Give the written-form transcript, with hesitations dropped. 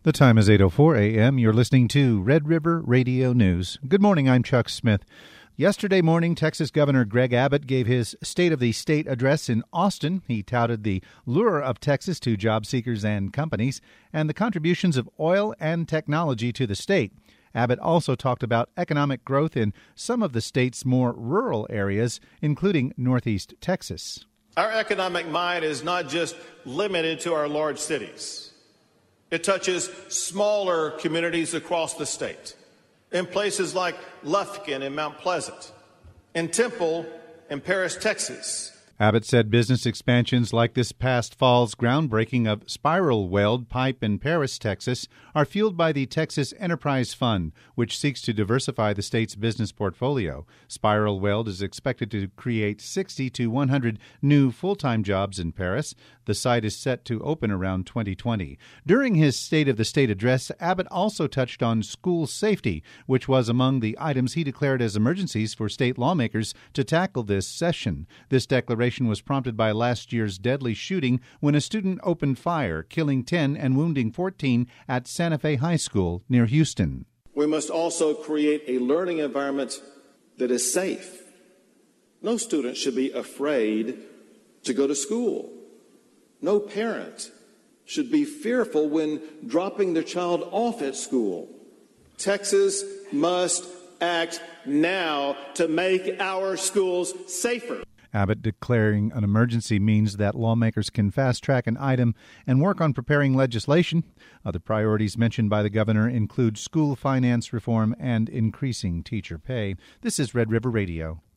The time is 8:04 a.m. You're listening to Red River Radio News. Good morning, I'm Chuck Smith. Yesterday morning, Texas Governor Greg Abbott gave his State of the State address in Austin. He touted the lure of Texas to job seekers and companies and the contributions of oil and technology to the state. Abbott also talked about economic growth in some of the state's more rural areas, including Northeast Texas. Our economic might is not just limited to our large cities. It touches smaller communities across the state, in places like Lufkin and Mount Pleasant, in Temple and Paris, Texas. Abbott said business expansions like this past fall's groundbreaking of Spiral Weld Pipe in Paris, Texas, are fueled by the Texas Enterprise Fund, which seeks to diversify the state's business portfolio. Spiral Weld is expected to create 60 to 100 new full-time jobs in Paris. The site is set to open around 2020. During his State of the State address, Abbott also touched on school safety, which was among the items he declared as emergencies for state lawmakers to tackle this session. This declaration was prompted by last year's deadly shooting when a student opened fire, killing 10 and wounding 14 at Santa Fe High School near Houston. We must also create a learning environment that is safe. No student should be afraid to go to school. No parent should be fearful when dropping their child off at school. Texas must act now to make our schools safer. Abbott declaring an emergency means that lawmakers can fast-track an item and work on preparing legislation. Other priorities mentioned by the governor include school finance reform and increasing teacher pay. This is Red River Radio.